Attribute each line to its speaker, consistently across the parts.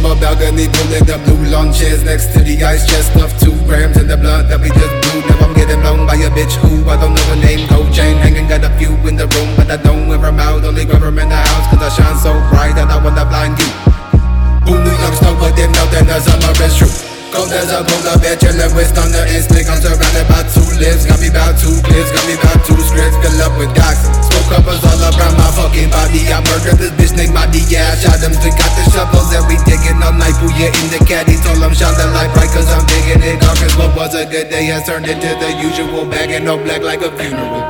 Speaker 1: a balcony, pulling the blue lawn chairs next to the ice chest. Stuffed 2 grams in the blunt that we just blew. Now I'm getting blown by a bitch who I don't know her name. Gold chain hanging, got a few in the room, but I don't wear them out. Only wear them in the house, cause I shine so bright that I wanna blind you. Who New York snow, but them know that the summer is true. Cold as a polar bear, chillin' with thunder and stick. I'm surrounded by 2 lives, got me about 2 clips, got me about 2 scripts, fill up with docs. Smoke uppers all around my fucking body. I murdered this bitch named Maddie, yeah, I shot him. Still got the shovels that we digging all night. Booyah in the caddy, told him shine the light bright, cause I'm digging it. Cause what was a good day has turned into the usual. Bagging no black like a funeral.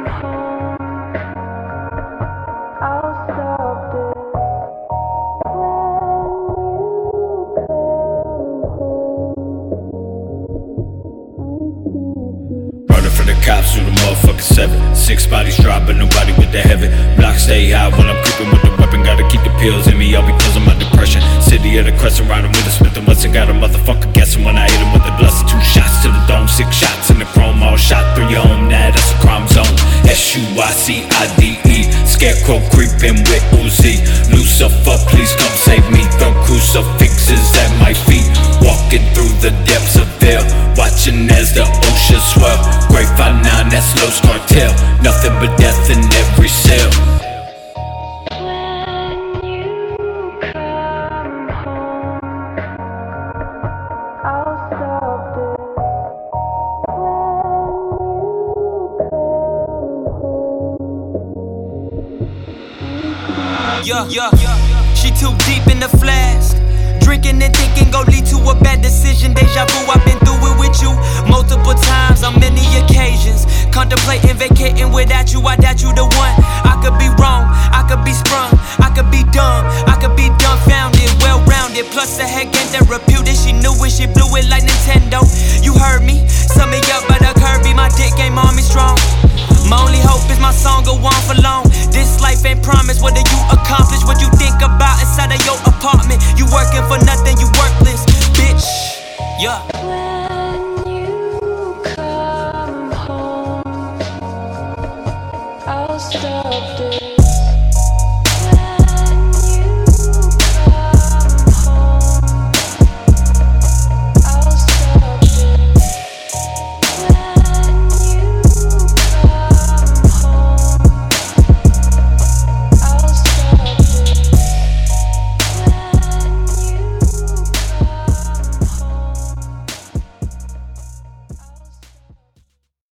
Speaker 2: Cops through the motherfucking 7. 6 bodies dropping, nobody with the heavy. Block stay high when I'm creeping with the weapon. Gotta keep the pills in me, all because of my depression. City of the Crescent, riding with a Smith and Wesson. Got a motherfucker guessing when I hit him with the blessing. 2 shots to the dome, 6 shots in the chrome. All shot through your home, now that's a crime zone. SUICIDE, scarecrow creeping with Uzi. Lucifer, please come save me. Throw crucifixes at my feet. Walking through the depths of hell, watching as the ocean swell. Great 5-9, that's Los Cartel. Nothing but death in every cell.
Speaker 3: When you come home, I'll stop this.
Speaker 4: Yeah, she too deep in the flask. Drinking and thinking gon' lead to a bad decision. Deja vu, I've been through it with you multiple times on many occasions. Contemplating vacating without you, I doubt you the one. I could be wrong, I could be sprung, I could be dumb, I could be dumbfounded, well-rounded. Plus the heck ain't that reputed. She knew it, she blew it like Nintendo. You heard me, sum me up by the Kirby. My dick game on me strong. My only hope is my song go on for long. This life ain't promised, whether you accomplish